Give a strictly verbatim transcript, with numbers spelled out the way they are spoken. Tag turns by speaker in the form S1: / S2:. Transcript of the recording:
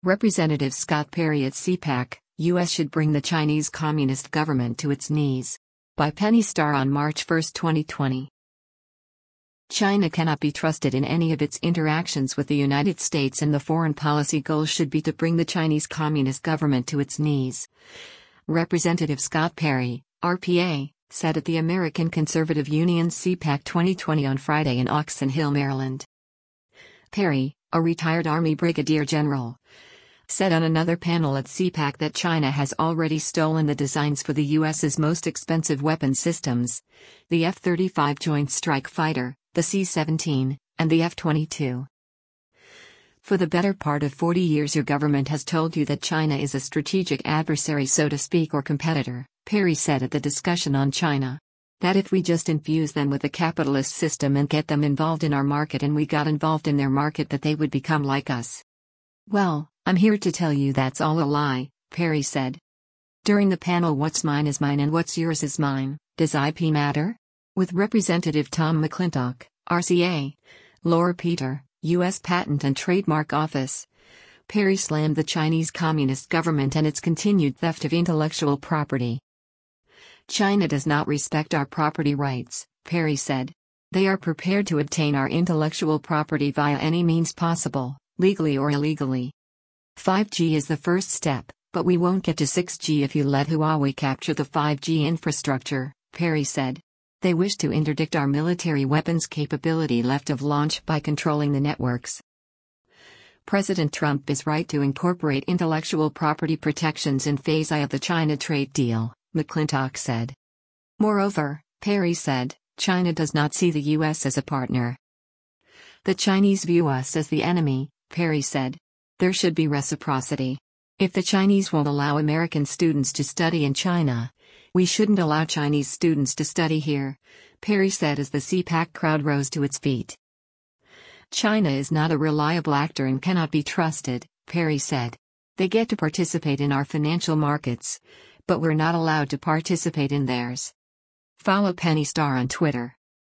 S1: Representative Scott Perry at CPAC, U S should bring the Chinese Communist government to its knees. By Penny Starr on March first, twenty twenty. China cannot be trusted in any of its interactions with the United States, and the foreign policy goal should be to bring the Chinese Communist government to its knees. Representative Scott Perry, R P A, said at the American Conservative Union's CPAC twenty twenty on Friday in Oxon Hill, Maryland. Perry, a retired Army brigadier general, said on another panel at CPAC that China has already stolen the designs for the U S's most expensive weapon systems, the F thirty-five Joint Strike Fighter, the C seventeen, and the F twenty-two. For the better part of forty years your government has told you that China is a strategic adversary, so to speak, or competitor, Perry said at the discussion on China. That if we just infuse them with the capitalist system and get them involved in our market and we got involved in their market, that they would become like us. Well, I'm here to tell you that's all a lie, Perry said. During the panel What's Mine is Mine and What's Yours is Mine, Does I P Matter? With Representative Tom McClintock, R C A, Laura Peter, U S Patent and Trademark Office, Perry slammed the Chinese Communist government and its continued theft of intellectual property. China does not respect our property rights, Perry said. They are prepared to obtain our intellectual property via any means possible, legally or illegally. five G is the first step, but we won't get to six G if you let Huawei capture the five G infrastructure, Perry said. They wish to interdict our military weapons capability left of launch by controlling the networks. President Trump is right to incorporate intellectual property protections in Phase I of the China trade deal, McClintock said. Moreover, Perry said, China does not see the U S as a partner. The Chinese view us as the enemy, Perry said. There should be reciprocity. If the Chinese won't allow American students to study in China, we shouldn't allow Chinese students to study here, Perry said as the CPAC crowd rose to its feet. China is not a reliable actor and cannot be trusted, Perry said. They get to participate in our financial markets, but we're not allowed to participate in theirs. Follow Penny Starr on Twitter.